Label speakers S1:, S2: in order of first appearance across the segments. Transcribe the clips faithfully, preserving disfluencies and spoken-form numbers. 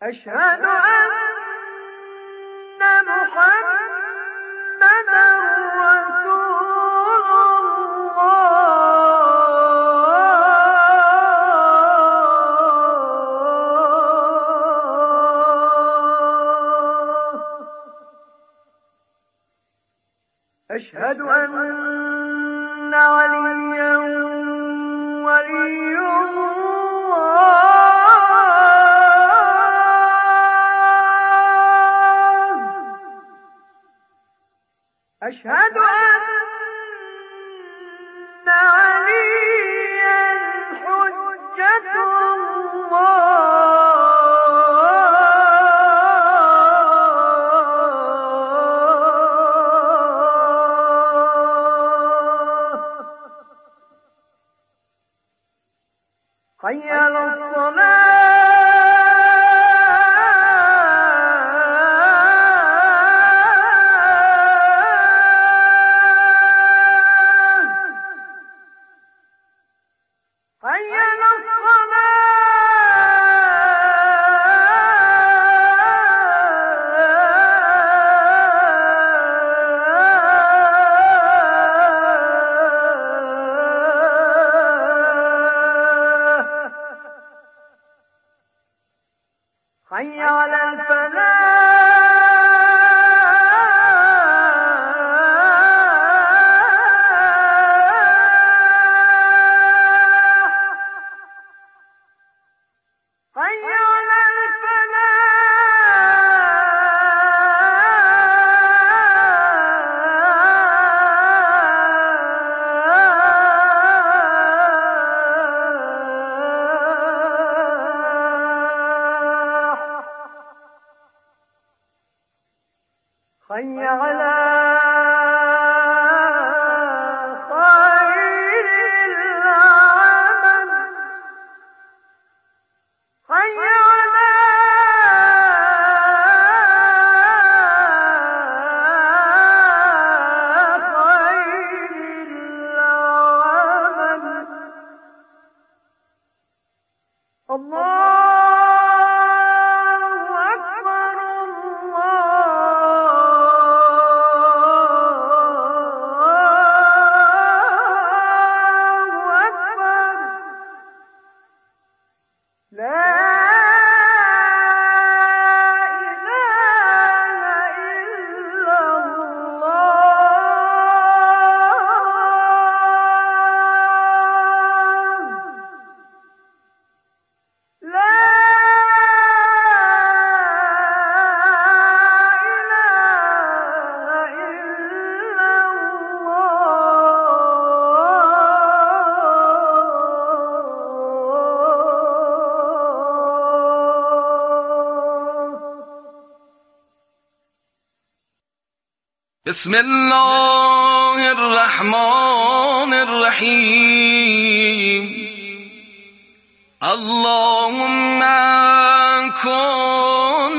S1: أشهد أن محمدًا رسول الله. أشهد أن عليًّا ولي الله. أشهد أن عليًّا حجة الله. حي على الصلاة. حي على حي على الفلاح. حي على حي على خير العمل. حي على خير العمل. الله
S2: بسم الله الرحمن الرحيم. اللهم كن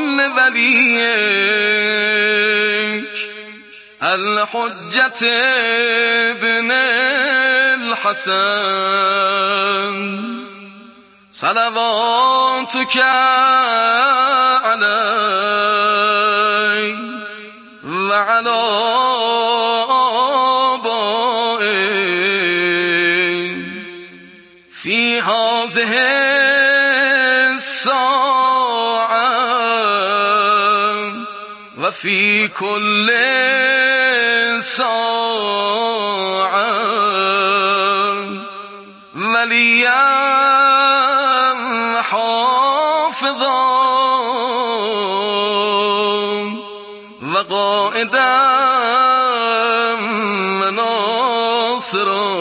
S2: لوليك الحجة ابن الحسن صلواتك عليه وعلى آبائه في هذه الساعة وفي كل ساعة وليا حافظا وقائدا مناصرا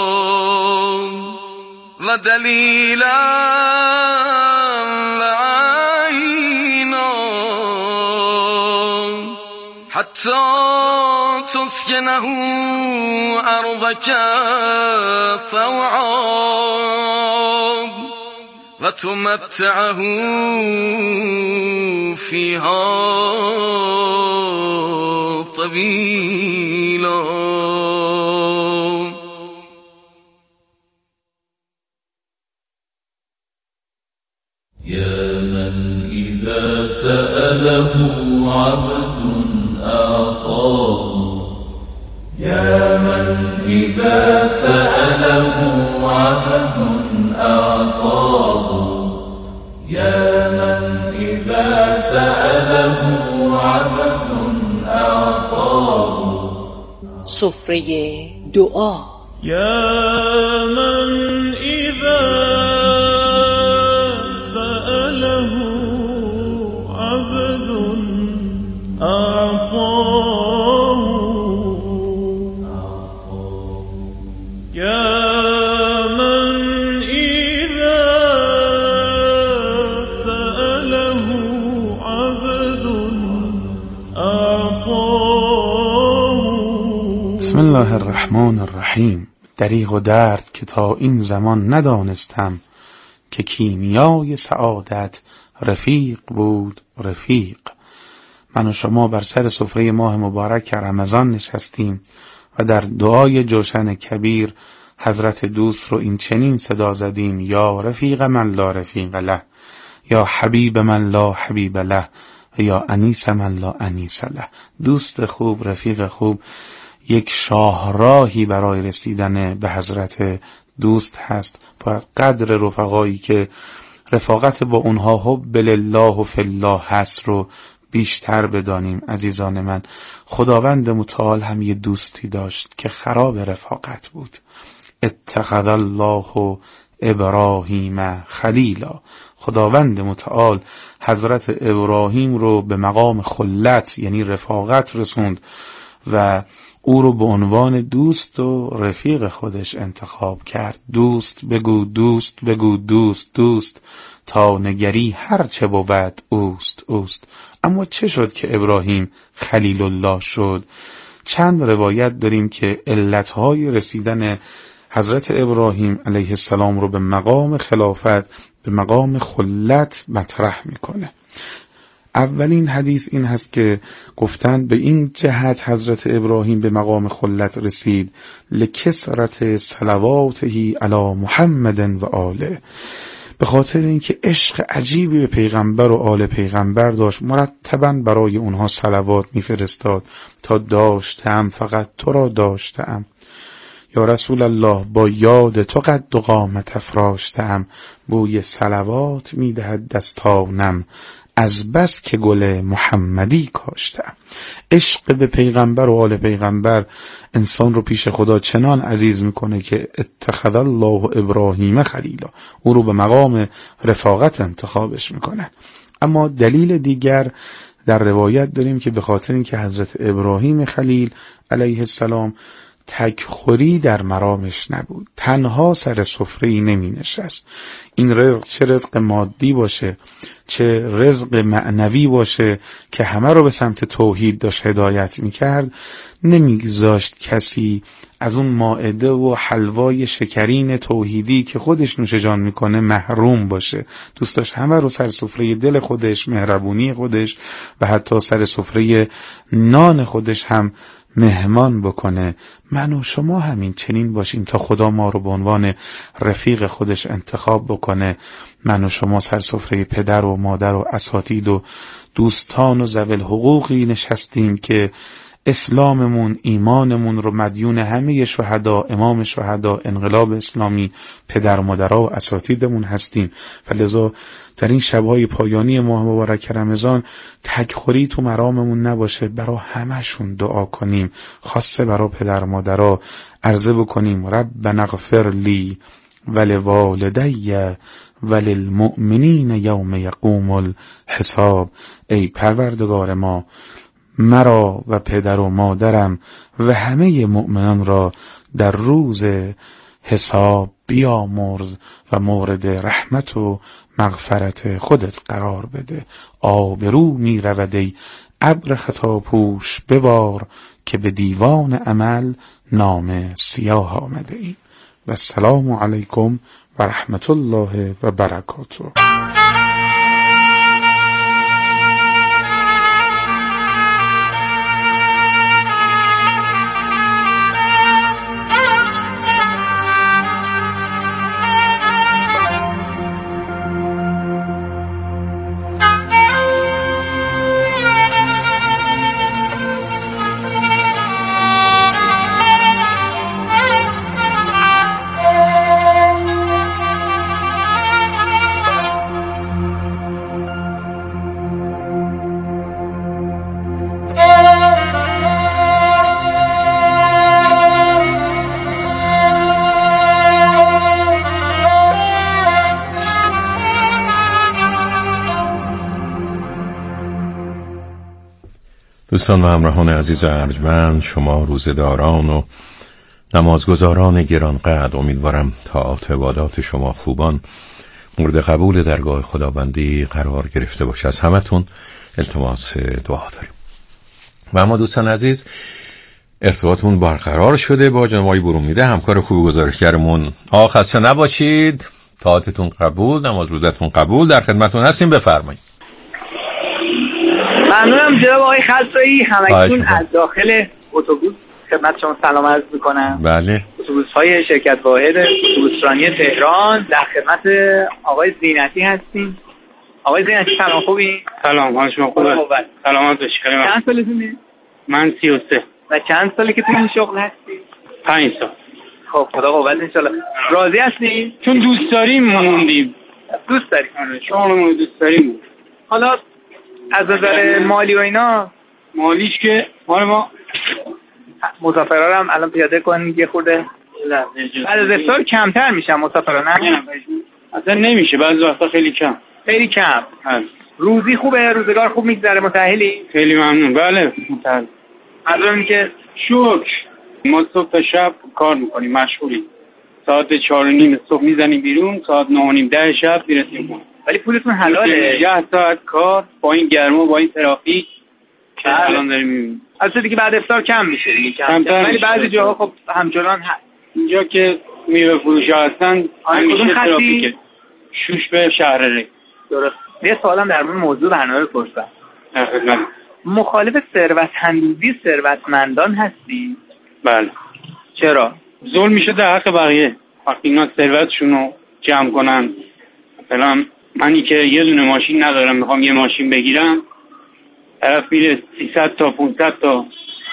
S2: ودليلا وعينا حتى تسكنه أرضك طوعا وتمتعه فيها طويلا.
S3: يا من إذا سأله عبد أعطاه يا من إذا سأله عبد أعطاه يا من إذا سأله عبد أعطاه
S4: سفره دعا
S5: يا من إذا سأله عبد أعطاه يا من إذا سأله عبد أعطاه.
S6: بسم الله الرحمن الرحیم. دریغ و درد که تا این زمان ندانستم که کیمیای سعادت رفیق بود رفیق. من و شما بر سر سفره ماه مبارک رمضان نشستیم و در دعای جوشن کبیر حضرت دوست رو این چنین صدا زدیم: یا رفیق من لا رفیق له، یا حبیب من لا حبیب له، یا انیس من لا انیس له. دوست خوب، رفیق خوب، یک شاهراهی برای رسیدن به حضرت دوست هست. باید قدر رفقایی که رفاقت با اونها حب لله و فی الله هست رو بیشتر بدانیم. عزیزان من، خداوند متعال هم یه دوستی داشت که خراب رفاقت بود. اتخذ الله ابراهیم خلیلا. خداوند متعال حضرت ابراهیم رو به مقام خلت یعنی رفاقت رسوند و او رو به عنوان دوست و رفیق خودش انتخاب کرد. دوست بگو دوست بگو دوست دوست، تا نگری هر چه بود اوست اوست. اما چه شد که ابراهیم خلیل الله شد؟ چند روایت داریم که علتهای رسیدن حضرت ابراهیم علیه السلام رو به مقام خلافت، به مقام خلت مطرح میکنه. اولین حدیث این هست که گفتند به این جهت حضرت ابراهیم به مقام خلت رسید: لکثرت صلواته علی محمد و آله. به خاطر اینکه عشق عجیبی به پیغمبر و آل پیغمبر داشت، مرتباً برای اونها صلوات میفرستاد تا داشتم فقط تو را داشتم. یا رسول الله، با یاد تو قد و قامت افراشتم، بوی صلوات میدهد دستانم، از بس که گل محمدی کاشتم. عشق به پیغمبر و آل پیغمبر انسان رو پیش خدا چنان عزیز میکنه که اتخذ الله ابراهیم خلیلا، او رو به مقام رفاقت انتخابش میکنه. اما دلیل دیگر در روایت داریم که به خاطر اینکه حضرت ابراهیم خلیل علیه السلام تکخوری در مرامش نبود، تنها سر سفره‌ای نمی نشست. این رزق چه رزق مادی باشه چه رزق معنوی باشه که همه رو به سمت توحید داشت هدایت میکرد، نمیگذاشت کسی از اون مائده و حلوای شکرین توحیدی که خودش نوش جان میکنه محروم باشه. دوست داشت همه رو سر سفره دل خودش، مهربونی خودش و حتی سر سفره نان خودش هم مهمان بکنه. من و شما همین چنین باشیم تا خدا ما رو به عنوان رفیق خودش انتخاب بکنه. من و شما سر سفره پدر و مادر و اساتید و دوستان و ذوی الحقوقی نشستیم که اسلاممون، ایمانمون رو مدیون همه شهدا، امام شهدا، انقلاب اسلامی، پدر و مادرها و اساتیدمون هستیم. فلذا در این شبهای پایانی ماه مبارک رمضان تکخوری تو مراممون نباشه، برای همشون دعا کنیم، خاصه برای پدر و مادرها عرضه بکنیم: ربنا اغفر لی ولوالدی وللمؤمنین یوم یقوم الحساب. ای پروردگار ما، مرا و پدر و مادرم و همه مؤمنان را در روز حساب بیامرز و مورد رحمت و مغفرت خودت قرار بده. آبرو می رود ای ابر خطا پوش ببار، که به دیوان عمل نام سیاه آمده ایم. و السلام علیکم و رحمت الله و برکاته.
S7: دوستان و همراهان عزیز و ارجمند، شما روزه‌داران و نمازگزاران گرانقدر، امیدوارم طاعات و عبادات شما خوبان مورد قبول درگاه خداوندی قرار گرفته باشه. از همتون التماس دعا داریم. و اما دوستان عزیز، ارتباطمون برقرار شده با جناب آقای برومیده، همکار خوب گزارشگرمون. آقا خسته نباشید، طاعتتون قبول، نماز روزتون قبول، در خدمتتون هستیم، بفرمایید.
S8: ممنونم جناب آقای خضرایی، همگیتون از داخل اتوبوس خدمت شما سلام عرض میکنم.
S7: بله.
S8: اتوبوس‌های شرکت واحد اتوبوسرانی تهران در خدمت آقای زینتی هستیم. آقای زینتی سلام، خوبین؟
S9: سلام، حال شما خوبه؟ سلامت باشید.
S8: چند سالتونه؟
S9: من سی و سه.
S8: و چند ساله که تو این شغل هستی؟
S9: پنج سال.
S8: خب خدا قوت انشالله. راضی هستین؟
S9: چون دوست داریم موندیم.
S8: دوست داریم.
S9: شغلمون دوست داریم.
S8: حالا از نظر مالی و اینا،
S9: مالیش که مال ما
S8: مسافرا هم الان پیاده کنید یه خورده بعد از افطار کمتر میشن مسافرا، نه؟
S9: اصلا نمیشه، بعضی وقتا خیلی کم.
S8: خیلی کم
S9: هست.
S8: روزی خوبه، روزگار خوب میگذره، متأهلی؟
S9: خیلی ممنون. بله متأهل.
S8: منظورم که
S9: شکر ما صبح تا شب کار میکنیم، مشغولیم. ساعت چهار و نیم صبح میزنیم بیرون، ساعت نه و نیم ده شب میرسیم خونه.
S8: ولی پولتون حلاله.
S9: ده ساعت کار با این گرما، با این ترافیک که الان داریم میبینیم.
S8: البته دیگه بعد افطار کم میشه دیگه،
S9: کم کم.
S8: ولی بعضی جاها خب همچنان هست.
S9: اینجا که میوه فروشا هستن همیشه ترافیکه. شوش به شهر ری.
S8: درست. یه سوالم در مورد موضوع برنامه بپرسم.
S9: در خدمت.
S8: مخالف ثروت‌اندوزی ثروتمندان هستی؟
S9: بله.
S8: چرا؟
S9: ظلم میشه در حق بقیه. وقتی اینا ثروتشون رو جمع کنن، مثلا منی که یه دونه ماشین ندارم میخوام یه ماشین بگیرم، طرف میره سیصد تا پانصد تا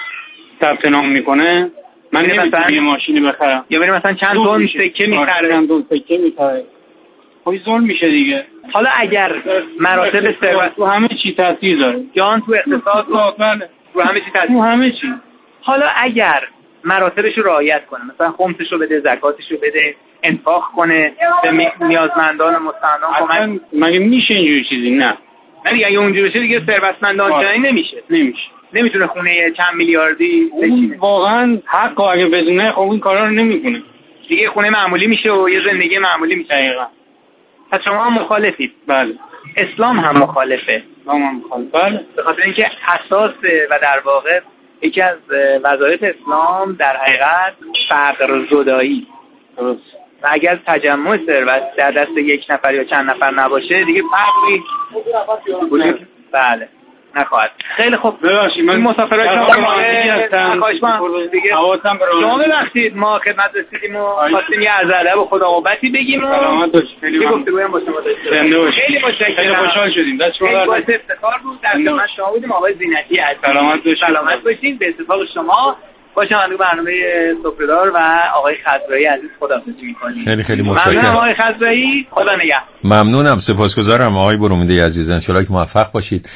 S9: ثبت نام میکنه، من نمیتونم یه ماشین بخرم.
S8: یا بریم مثلا چند تن سکه میخره.
S9: چند تن سکه میخره. خب ظلم میشه دیگه.
S8: حالا اگر مراتب ثروت
S9: تو همه چی تاثیر داره.
S8: جان تو اقتصاد تو همه چی تاثیر.
S9: تو همه چی.
S8: حالا اگر مراتبش رو رعایت کنه، مثلا خمسش رو بده، زکاتش رو بده، انفاق کنه به نیازمندان و مستحقان کمک،
S9: مگه میشه اینجوری چیزی؟ نه.
S8: نه دیگه، اگه اونجوری بشه دیگه ثروتمندان جایی نمیشه.
S9: نمیشه.
S8: نمیتونه خونه چند میلیاردی بچینه.
S9: واقعا حق اگه بدونه خب این کارا رو نمیکنه.
S8: دیگه خونه معمولی میشه و یه زندگی معمولی میشه.
S9: دقیقاً.
S8: پس شما هم مخالفید؟
S9: بله.
S8: اسلام هم مخالفه.
S9: اسلام هم مخالف. بله.
S8: به خاطر اینکه اساس و در واقع یکی از وظایف اسلام در حقیقت فقر زدایی.
S9: درست.
S8: و اگر تجمع ثروت در دست یک نفر یا چند نفر نباشه دیگه فقری وجود بله نخواهد. خیلی خوب.
S9: ببخشید من
S8: مسافرای شما هستم. خواهش می‌کنم دیگه
S9: حواسم به
S8: شما ببخشید ما خدمت رسیدیم و خواستیم یه عرض ادب و خدا قوتی بگیم.
S9: سلامت باشید. خیلی ممنون.
S8: گفتگویم با شما داشتیم.
S9: خیلی
S8: متشکرم.
S9: خیلی خوشحال شدیم. دست شما
S8: درد نکنه. افتخار بود در خدمت شما بودیم. آقای زینتی عزیز.
S9: سلامت باشید.
S8: سلامت باشید. به اتفاق شما باشم برنامه سفره‌دار و آقای خضرایی عزیز خداحافظی می‌کنیم.
S7: خیلی خیلی متشکرم.
S8: ممنونم آقای خضرایی، خدا نگهدار.
S7: ممنونم، سپاسگزارم آقای برومیده عزیز. ان شاءالله که موفق باشید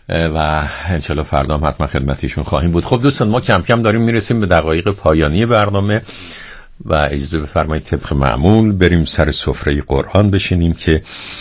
S7: و انشالله فردا هم حتما خدمتیشون خواهیم بود. خب دوستان، ما کم کم داریم میرسیم به دقایق پایانی برنامه و اجازه بفرمایید طبق معمول بریم سر سفره قرآن بشینیم که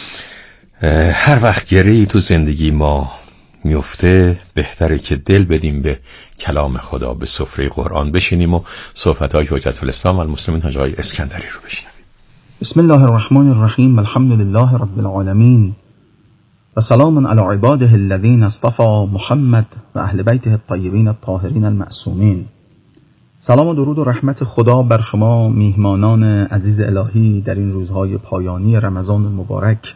S7: هر وقت گره‌ای تو زندگی ما میفته بهتره که دل بدیم به کلام خدا، به سفره قرآن بشینیم و صحبت‌های حجت الاسلام والمسلمین حاج آقای اسکندری رو بشنویم.
S10: بسم الله الرحمن الرحیم. الحمد لله رب العالمین و سلام علی عباده الذین اصطفى محمد و اهل بیته الطیبین الطاهرین المعصومین. سلام و درود و رحمت خدا بر شما میهمانان عزیز الهی در این روزهای پایانی رمضان المبارک.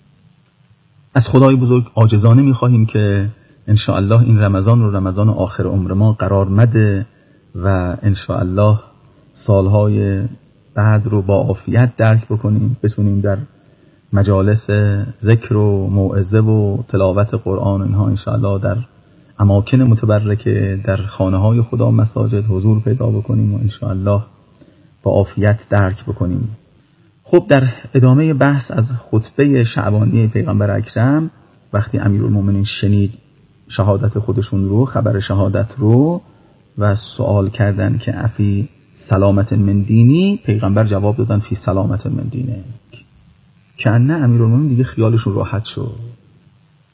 S10: از خدای بزرگ عاجزانه میخواهیم که انشاءالله این رمضان رو رمضان آخر عمر ما قرار مده و انشاءالله سالهای بعد رو با عافیت درک بکنیم، بتونیم در مجالس ذکر و موعظه و تلاوت قرآن اینها انشاءالله در اماکن متبرکه در خانه های خدا مساجد حضور پیدا بکنیم و انشاءالله با عافیت درک بکنیم. خب در ادامه بحث از خطبه شعبانی پیغمبر اکرم، وقتی امیرالمومنین شنید شهادت خودشون رو، خبر شهادت رو و سوال کردن که افی سلامت من دینی، پیغمبر جواب دادن فی سلامت من دینه. که نه امیرالمومنین دیگه خیالشون راحت شد.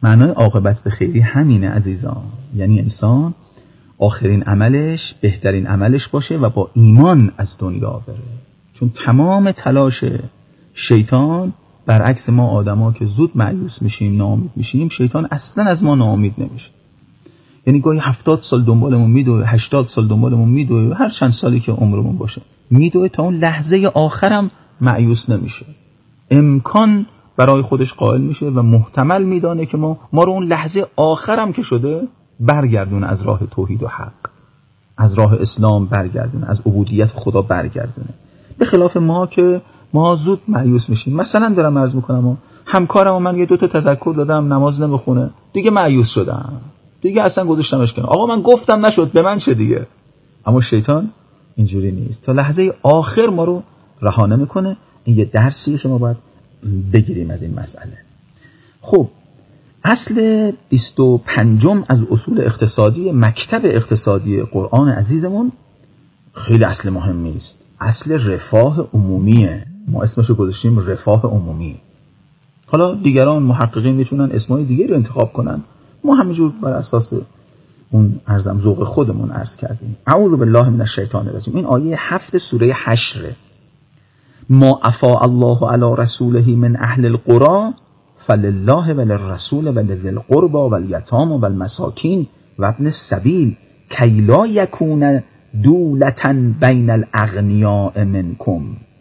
S10: معنای عاقبت به خیری همینه عزیزان، یعنی انسان آخرین عملش بهترین عملش باشه و با ایمان از دنیا بره. چون تمام تلاش شیطان برعکس ما آدما که زود مایوس میشیم، ناامید میشیم، شیطان اصلا از ما ناامید نمیشه. یعنی گاهی هفتاد سال دنبالمون میدوه، هشتاد سال دنبالمون میدوه، هر چند سالی که عمرمون باشه میدوه، تا اون لحظه آخرم مایوس نمیشه. امکان برای خودش قائل میشه و محتمل میدانه که ما ما رو اون لحظه آخرم که شده برگردونه از راه توحید و حق، از راه اسلام برگردونه، از عبودیت خدا برگردونه. به خلاف ما که ما زود مایوس میشیم. مثلا دارم عرض میکنم همکارم و من یه دو تا تذکر دادم نماز نمیخونه، دیگه مایوس شدم، دیگه اصلا گذاشتمش کنار. آقا من گفتم نشد، به من چه دیگه. اما شیطان اینجوری نیست، تا لحظه آخر ما رو رها نمیکنه. این یه درسیه که ما باید بگیریم از این مسئله. خب اصل بیست و پنجم از اصول اقتصادی مکتب اقتصادی قرآن عزیزمون خیلی اصل مهمی است. اصل رفاه عمومیه. ما اسمش رو گذاشتیم رفاه عمومی. حالا دیگران محققین میتونن اسمای دیگه رو انتخاب کنن، ما همینجور بر اساس اون ارزم ذوق خودمون عرض کردیم. اعوذ بالله من الشیطان الرجیم. این آیه هفت سوره حشر. ما افا الله علی رسوله من اهل القرى فلله وللرسول ولذی القربى والیتام والمساکین و ابن السبیل کی لا یکون دولة بین الاغنیاء منکم.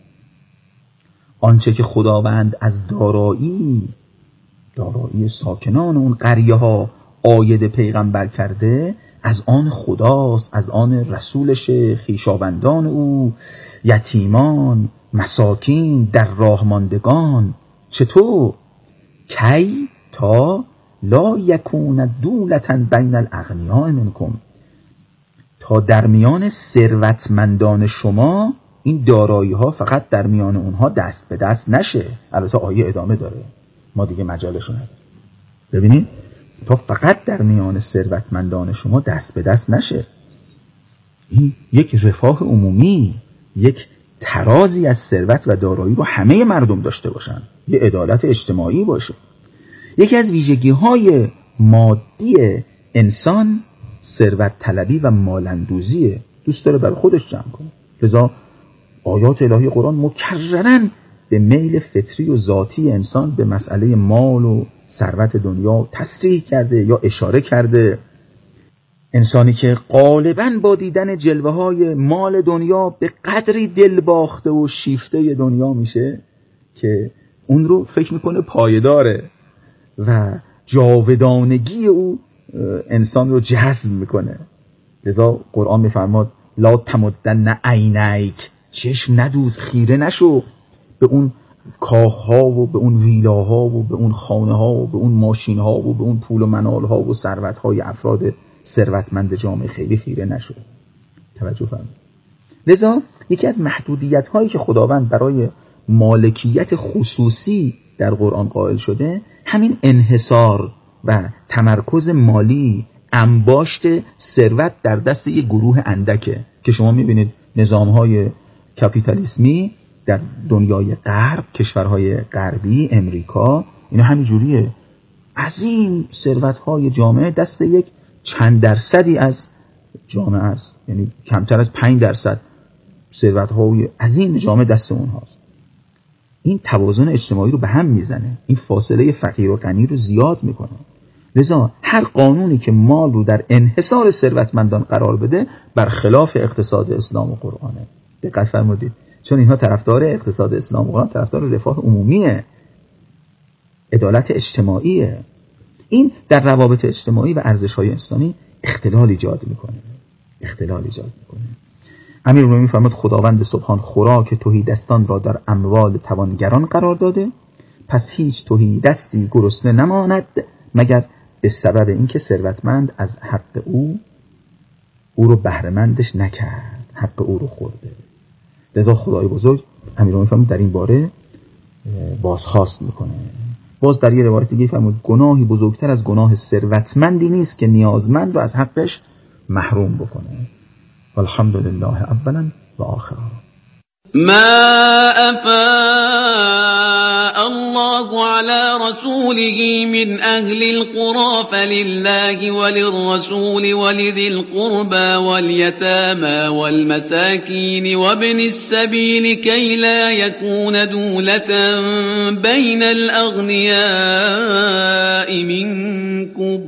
S10: آنچه که خداوند از دارایی دارایی ساکنان اون قریه ها عاید پیغمبر کرده، از آن خداست، از آن رسولش، خویشاوندان او، یتیمان، مساکین، در راه ماندگان. چطور؟ کی تا لا یکون دولة بین الاغنیاء منکم، تا در میان ثروتمندان شما این دارایی ها فقط در میان اونها دست به دست نشه. البته آیه ادامه داره، ما دیگه مجالشو نداریم. ببینید، تا فقط در میان ثروتمندان شما دست به دست نشه. این یک رفاه عمومی، یک ترازی از ثروت و دارایی رو همه مردم داشته باشن، یه عدالت اجتماعی باشه. یکی از ویژگی های مادی انسان ثروت طلبی و مالندوزیه. دوست داره برای خودش جمع کنه. لذا آیات الهی قرآن مکرراً به میل فطری و ذاتی انسان به مسئله مال و ثروت دنیا تصریح کرده یا اشاره کرده. انسانی که غالباً با دیدن جلوه های مال دنیا به قدری دل باخته و شیفته دنیا میشه که اون رو فکر میکنه پایداره و جاودانگی او انسان رو جذب میکنه. لذا قرآن میفرماد لا تمدن عینیک، چشم ندوز، خیره نشو به اون کاخها و به اون ویلاها و به اون خانه ها و به اون ماشین ها و به اون پول و منال ها و ثروت های افراد ثروتمند جامعه، خیلی خیره نشو. توجه فرمایید. لذا یکی از محدودیت هایی که خداوند برای مالکیت خصوصی در قرآن قائل شده همین انحصار و تمرکز مالی، انباشت ثروت در دست یک گروه اندکه که شما میبینید نظام‌های کاپیتالیسمی در دنیای غرب، کشورهای غربی، امریکا، اینا همین جوریه. از این ثروت‌های جامعه دست یک چند درصدی از جامعه است، یعنی کمتر از پنج درصد ثروت‌های از این جامعه دست اونهاست. این توازن اجتماعی رو به هم میزنه، این فاصله فقیر و غنی رو زیاد میکنه. لذا هر قانونی که مال رو در انحصار ثروتمندان قرار بده برخلاف اقتصاد اسلام و قرآنه. دقت فرمودید، چون اینها طرفدار اقتصاد اسلام و قرآن طرفدار رفاه عمومیه، عدالت اجتماعیه. این در روابط اجتماعی و ارزش‌های انسانی اختلال ایجاد میکنه اختلال ایجاد میکنه. امیرالمومنین فرمود خداوند سبحان خوراک تهیدستان را در اموال توانگران قرار داده، پس هیچ تهیدستی گرسنه نماند مگر به سبب اینکه ثروتمند از حق او او رو بهره‌مندش نکرد، حق او رو خورده. لذا خدای بزرگ امیرالمومنین فرمود در این باره بازخواست میکنه. باز در یه روایت دیگه فرمود گناهی بزرگتر از گناه ثروتمندی نیست که نیازمند رو از حقش محروم بکنه. والحمد لله اولا و آخرا.
S11: ما افاء الله على رسوله من أهل القرى فلله وللرسول ولذي القربى واليتامى والمساكين وابن السبيل كي لا يكون دولة بين الأغنياء منكم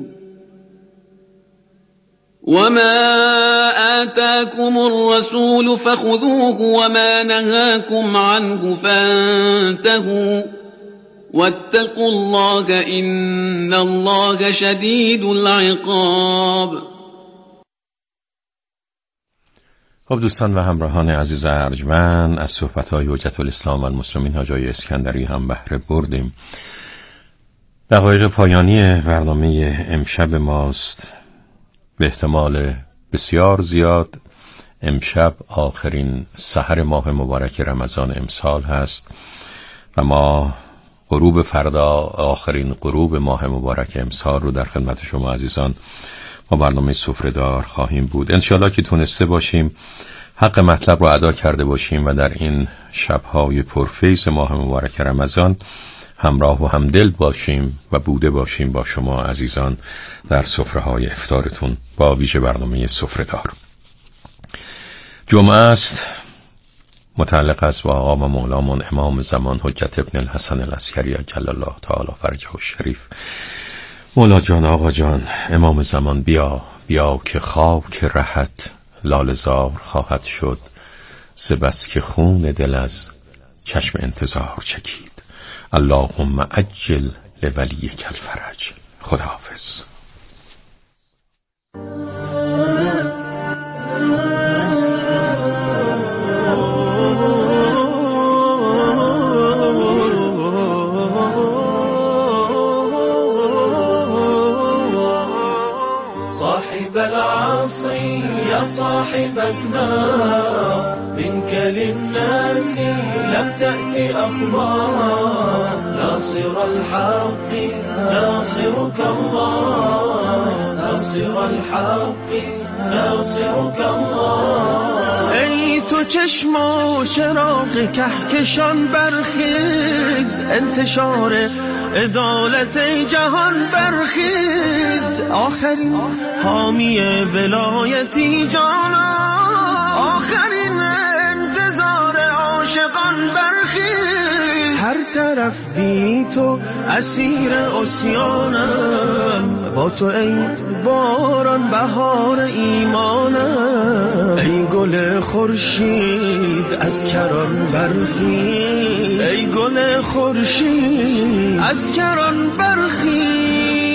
S11: وما آتاكم الرسول فخذوه وما نهاكم عنه فانتهوا واتقوا الله إن الله شدید العقاب.
S7: خب دوستان و همراهان عزیز ارجمند، از صحبت‌های حجت الاسلام و المسلمین حاج آقای اسکندری هم بهره بردیم. دقایق پایانی برنامه امشب ماست. به احتمال بسیار زیاد امشب آخرین سحر ماه مبارک رمضان امسال هست و ما غروب فردا آخرین غروب ماه مبارک امسال رو در خدمت شما عزیزان با برنامه سفره دار خواهیم بود. انشالله که تونسته باشیم حق مطلب رو ادا کرده باشیم و در این شب‌های پرفیض ماه مبارک رمضان همراه و همدل باشیم و بوده باشیم با شما عزیزان در سفره‌های افطارتون با ویژه برنامه سفره دار. جمعه است، متعلق است با آقا و مولامون امام زمان حجت ابن الحسن العسکری جل الله تعالی فرجه الشریف. مولا جان، آقا جان، امام زمان بیا بیا که خاک رهت لالزار خواهد شد، سبس که خون دل از چشم انتظار چکید. اللهم عجل لولیک الفرج. خداحافظ.
S3: صاحب العصر يا صاحب النار منك للناس لم تأتي أخبار ناصر الحق ناصرك الله ناصر الحق ناصرك الله. ای تو چشم و چراغ کهکشان برخیز، انتشار عدالت جهان برخیز، آخرین حامی ولایتی جانا، آخرین انتظار عاشقان برخیز. هر طرف بی تو اسیر عصیانم، با تو ای باران بهار ایمانم. ای گل خورشید از کران برخیز، ای گل خورشید از کران برخیز.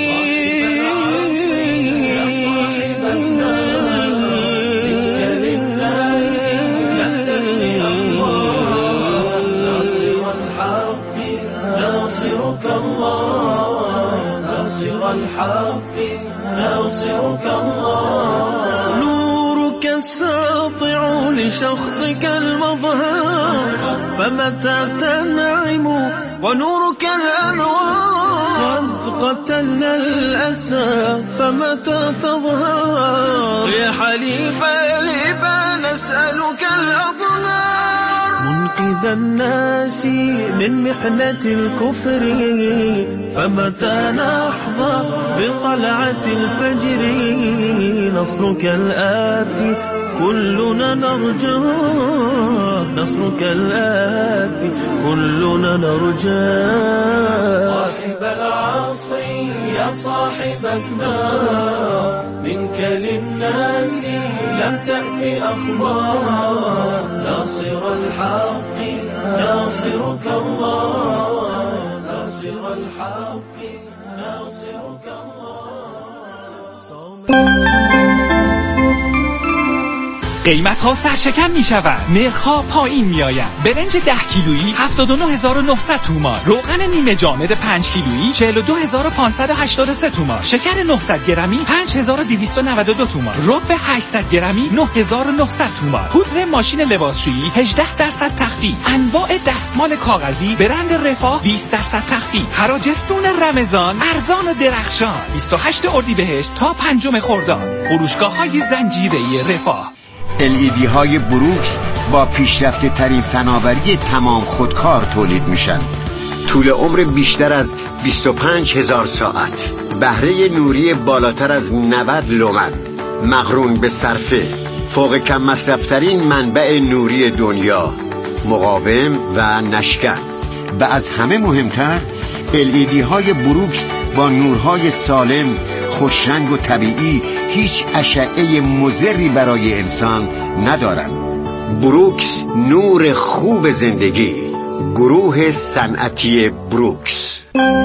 S3: ناصرك الله ناصر الحق ناصرك الله. نورك الساطع لشخصك المظهر، فمتى تنعم ونورك الأنوار. قد قتلنا الأسى فمتى تظهر، يا حليف الإبا نسألك الأضرار. منقذ الناس من محنة الكفر، فمتى نحظى بطلعة الفجر. نصرك الآتي كلنا نرجاه، نصرك الآتي كلنا نرجاه. صاحب العصر يا صاحب النار منك للناس لم تأتي أخبار. ناصر الحق ناصرك الله ناصر الحق ناصرك الله.
S12: قیمت ها سرشکن می شود، نرخ‌ها پایین می آید. برنج ده کیلویی هفتاد و نه هزار و نهصد تومان، روغن نیمه جامد پنج کیلویی چهل و دو هزار و پانصد و هشتاد و سه تومان، شکر نهصد گرمی پنج هزار و دویست و نود و دو تومان، رب هشتصد گرمی نه هزار و نهصد تومان، پودر ماشین لباسشویی هجده درصد تخفیف، انواع دستمال کاغذی برند رفاه بیست درصد تخفیف. حراجستون رمضان ارزان و درخشان بیست و هشتم اردیبهشت تا پنجم خرداد. فروشگاه‌های زنجیره‌ای رفاه.
S13: ال ای دی های بروکس با پیشرفته ترین فناوری تمام خودکار تولید میشن. طول عمر بیشتر از بیست و پنج هزار ساعت، بهره نوری بالاتر از نود لومن، مقرون به صرفه، فوق کم مصرفترین منبع نوری دنیا، مقاوم و نشکن. و از همه مهمتر ال ای دی های بروکس با نورهای سالم، خوشرنگ و طبیعی هیچ اشعه مضری برای انسان ندارند. بروکس، نور خوب زندگی. گروه صنعتی بروکس.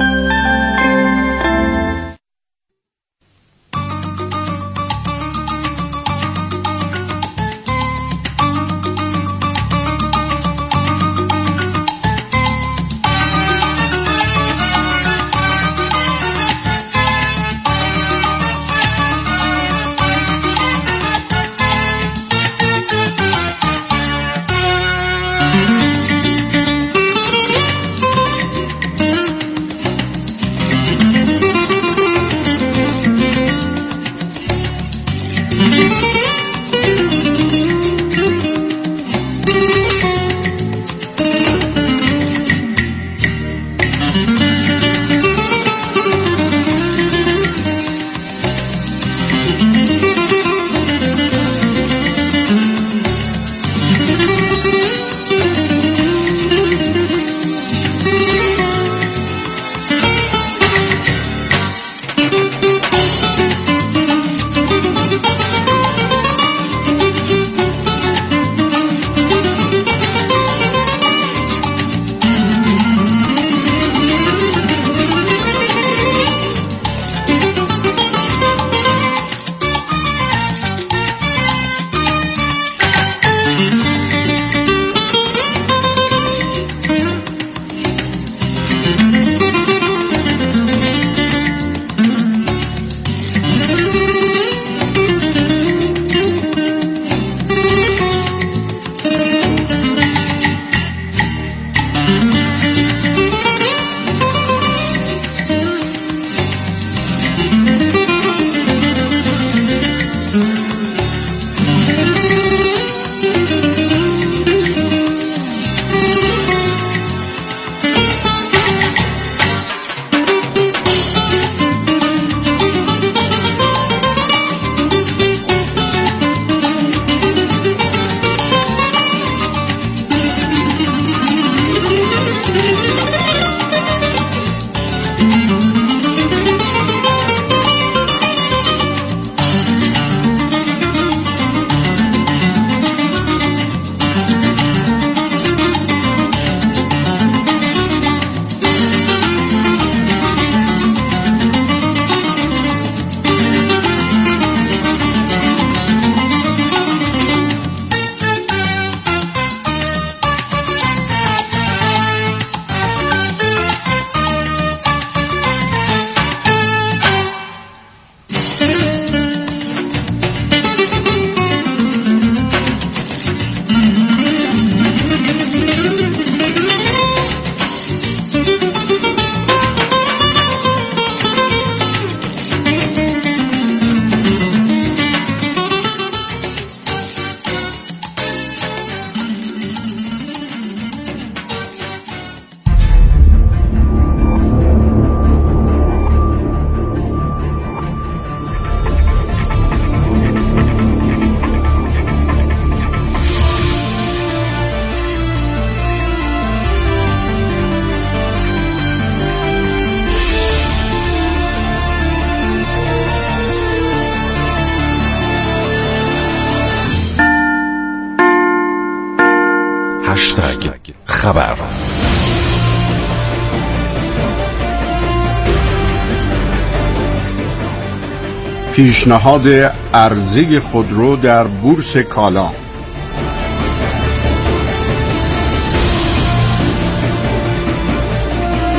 S7: هشتگ خبر.
S14: پیشنهاد ارزی خودرو در بورس کالا.